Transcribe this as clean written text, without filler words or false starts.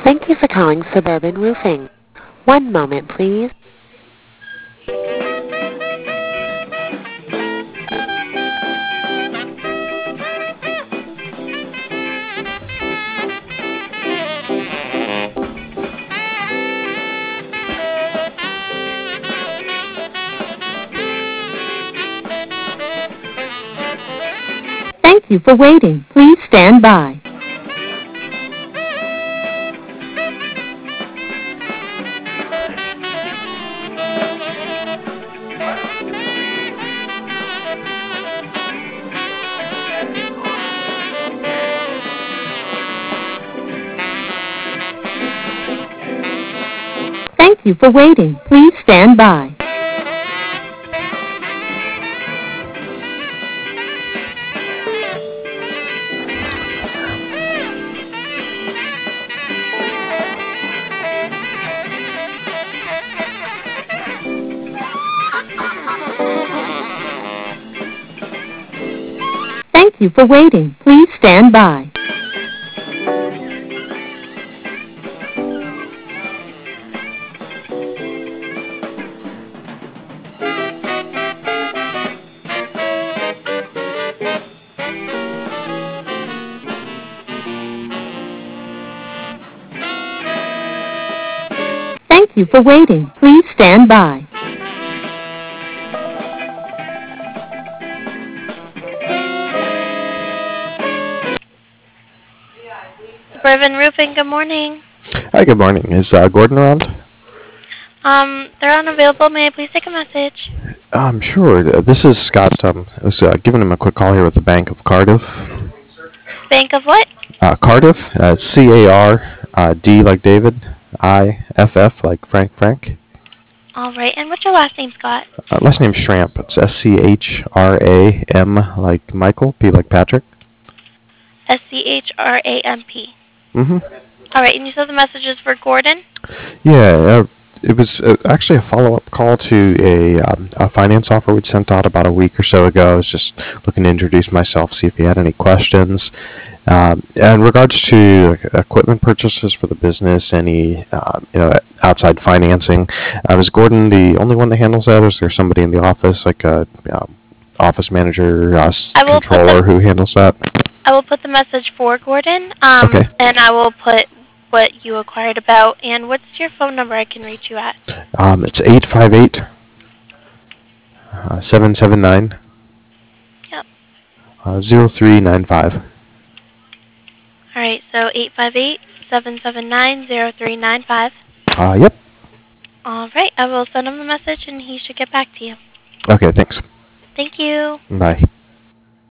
Thank you for calling Suburban Roofing. One moment, please. Thank you for waiting. Please stand by. Thank you for waiting. Please stand by. Thank you for waiting. Please stand by. Thank you for waiting. Please stand by. Suburban Roofing, good morning. Hi, good morning. Is Gordon around? They're unavailable. May I please take a message? Sure. This is Scott. I was giving him a quick call here with the Bank of Cardiff. Bank of what? Cardiff, C-A-R-D like David, I-F-F like Frank. All right. And what's your last name, Scott? Last name Schramp. It's S-C-H-R-A-M like Michael, P like Patrick. S-C-H-R-A-M-P. Mm-hmm. All right. And you said the message is for Gordon? Yeah, it was actually a follow-up call to a finance offer we'd sent out about a week or so ago. I was just looking to introduce myself, see if he had any questions. In regards to equipment purchases for the business, any outside financing, is Gordon the only one that handles that, or is there somebody in the office, like a office manager, controller who handles that? I will put the message for Gordon, Okay. and I will put what you inquired about. And what's your phone number I can reach you at? It's 858-779. Yep. 0395. All right, so 858-779-0395. Yep. All right, I will send him the message, and he should get back to you. Okay, thanks. Thank you. Bye.